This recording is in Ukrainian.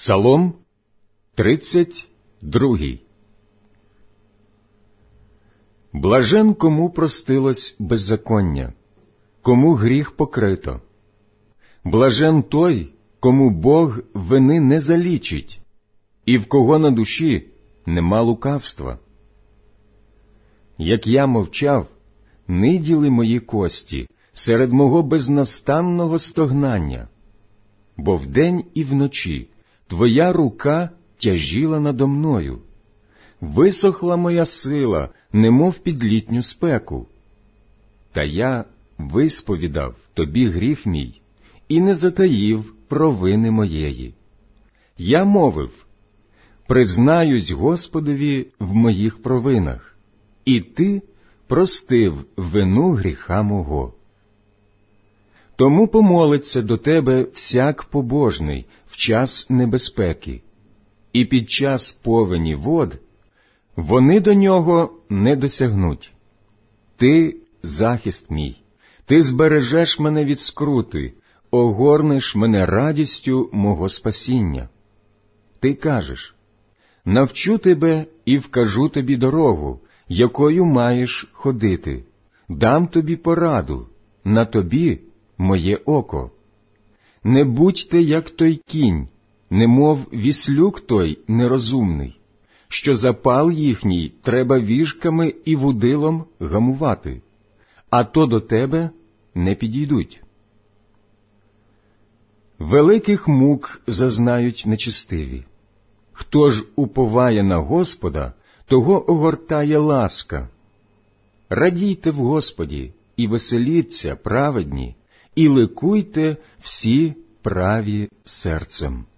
Псалом 32. Блажен, кому простилось беззаконня, кому гріх покрито. Блажен той, кому Бог вини не залічить, і в кого на душі нема лукавства. Як я мовчав, ниділи мої кості серед мого безнастанного стогнання, бо вдень і вночі Твоя рука тяжіла надо мною. Висохла моя сила, немов під літню спеку. Та я висповідав Тобі гріх мій і не затаїв провини моєї. Я мовив: признаюсь Господові в моїх провинах, і Ти простив вину гріха мого. Тому помолиться до Тебе всяк побожний в час небезпеки, і під час повені вод вони до нього не досягнуть. Ти – захист мій, Ти збережеш мене від скрути, огорнеш мене радістю мого спасіння. Ти кажеш: навчу тебе і вкажу тобі дорогу, якою маєш ходити, дам тобі пораду, на тобі моє око. Не будьте, як той кінь, немов віслюк той нерозумний, що запал їхній треба віжками і вудилом гамувати, а то до тебе не підійдуть. Великих мук зазнають нечестиві. Хто ж уповає на Господа, того огортає ласка. Радійте в Господі і веселіться, праведні, і ликуйте всі праві серцем.